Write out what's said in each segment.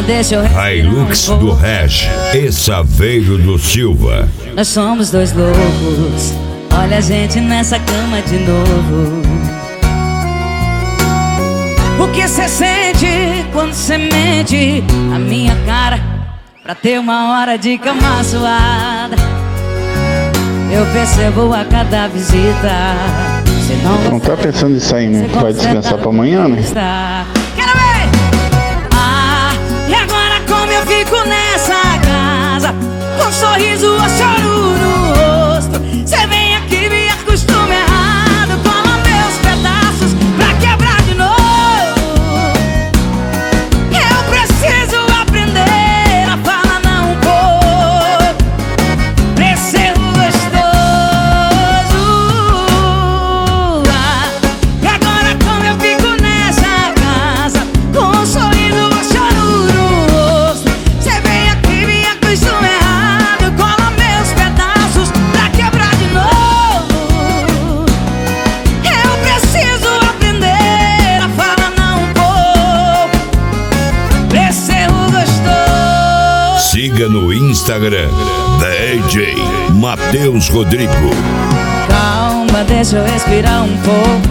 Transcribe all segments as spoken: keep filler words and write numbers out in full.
deixa eu respirar Hilux um do pouco. Reg e Saveiro do Silva. Nós somos dois loucos, olha a gente nessa cama de novo. O que cê sente quando cê mente a minha cara pra ter uma hora de cama suada? Eu percebo a cada visita. Cê não, Não tá pensando em sair, né? cê Vai descansar pra amanhã, né? está. Quero ver! Ah, e agora como eu fico nessa casa, com um sorriso ou choro no rosto? Cê vem aqui, me acostuma errado, cola meus pedaços pra quebrar de novo. Eu preciso aprender a falar não um pouco pra ser gostoso. Ah, e agora como eu fico nessa casa, com um sorriso ou choro no rosto? Cê vem aqui, me acostuma errado, cola meus pedaços pra quebrar de novo. Eu preciso aprender a falar não um pouco pra ser gostoso. Siga no Instagram D J Matheus Rodrigo. Calma, deixa eu respirar um pouco.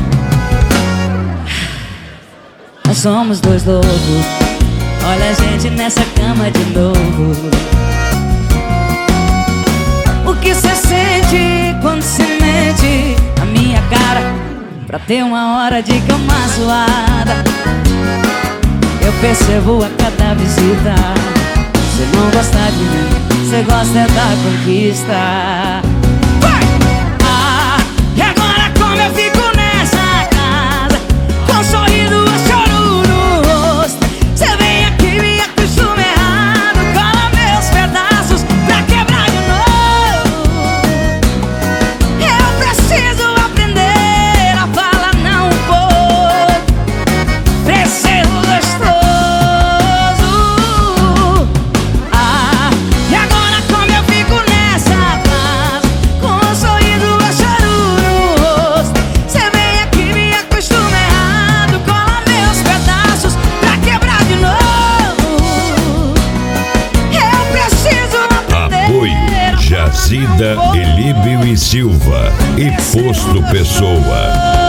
Nós somos dois loucos, olha a gente nessa cama de novo. O que cê sente quando se mente a minha cara pra ter uma hora de cama suada? Eu percebo a cada visita. Cê não gosta de mim, cê gosta é da conquista. Vai! Ah, e agora como eu fico nessa casa, com um sorriso ou choro no rosto? Cê vem aqui, me acostuma errado, cola meus pedaços pra quebrar de novo. Eu preciso aprender a falar não um pouco pra ser gostoso. Ah, e agora como eu fico nessa casa, com um sorriso ou choro no rosto? Cê vem aqui, me acostuma errado, cola meus pedaços pra quebrar de novo. Eu preciso aprender Apoio a falar Jazida, não um pouco Elíbio e Silva e Posto Pessoa.